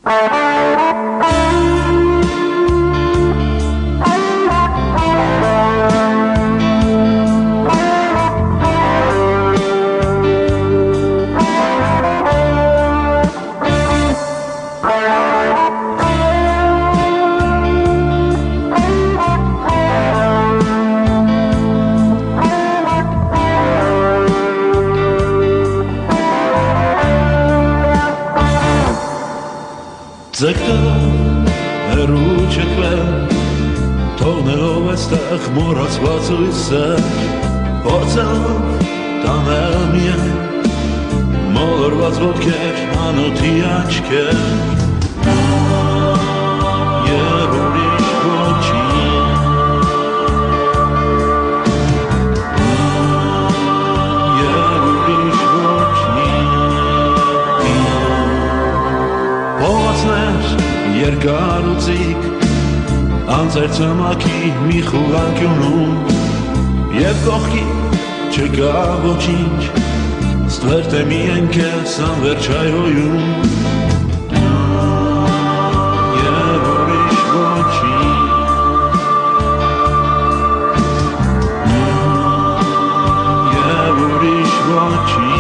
Ձգտով հեռուչ եկվել թողնելով այստեղ մոռացված ու սեր փորձելով տանել միայն մոլորված ոտքեր անոթի աչքեր և ուրիշ ոչինչ և ուրիշ ոչինչ փողոցներ երկար ու ծիկ անձեր ծմակի մի խուղանկյունում և կողքի չկա ոչինչ ստվեր թե միայն քեզ անվերջ հայհոյում և ուրիշ ոչինչ և ուրիշ ոչինչ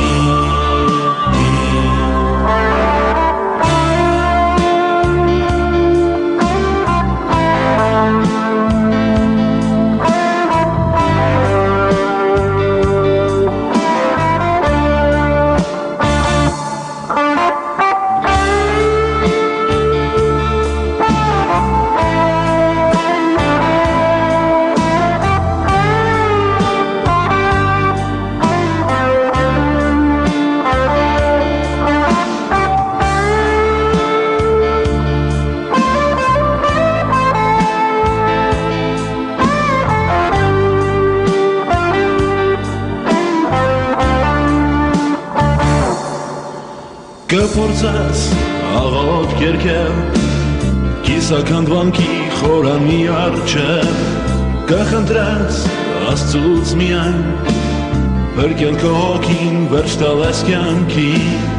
Կփորձես աղոտ կերքել կիսաքանդվանքի խորանի առջև կխնդրես Աստծուց միայն փրկել քո հոգին վերջ տալես կյանքի